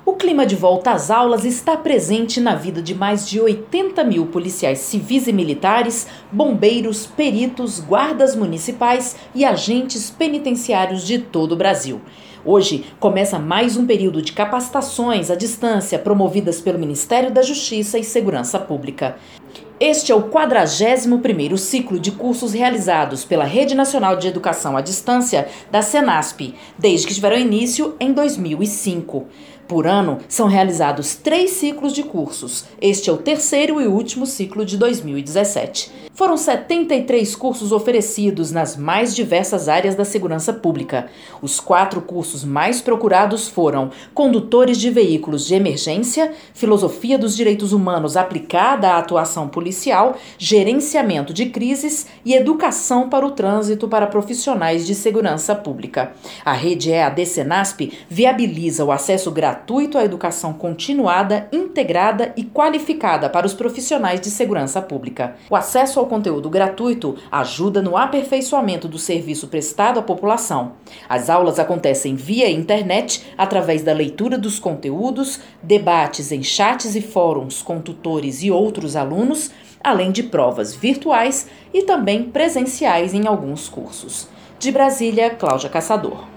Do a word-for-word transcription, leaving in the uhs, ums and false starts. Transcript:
O clima de volta às aulas está presente na vida de mais de oitenta mil policiais civis e militares, bombeiros, peritos, guardas municipais e agentes penitenciários de todo o Brasil. Hoje começa mais um período de capacitações à distância promovidas pelo Ministério da Justiça e Segurança Pública. Este é o quadragésimo primeiro ciclo de cursos realizados pela Rede Nacional de Educação à Distância da Senasp, desde que tiveram início em dois mil e cinco. Por ano, são realizados três ciclos de cursos. Este é o terceiro e último ciclo de dois mil e dezessete. Foram setenta e três cursos oferecidos nas mais diversas áreas da segurança pública. Os quatro cursos mais procurados foram Condutores de Veículos de Emergência, Filosofia dos Direitos Humanos aplicada à atuação policial, Gerenciamento de Crises e Educação para o Trânsito para profissionais de segurança pública. A rede E A D Senasp viabiliza o acesso gratuito à educação continuada, integrada e qualificada para os profissionais de segurança pública. O acesso ao conteúdo gratuito ajuda no aperfeiçoamento do serviço prestado à população. As aulas acontecem via internet, através da leitura dos conteúdos, debates em chats e fóruns com tutores e outros alunos, além de provas virtuais e também presenciais em alguns cursos. De Brasília, Cláudia Caçador.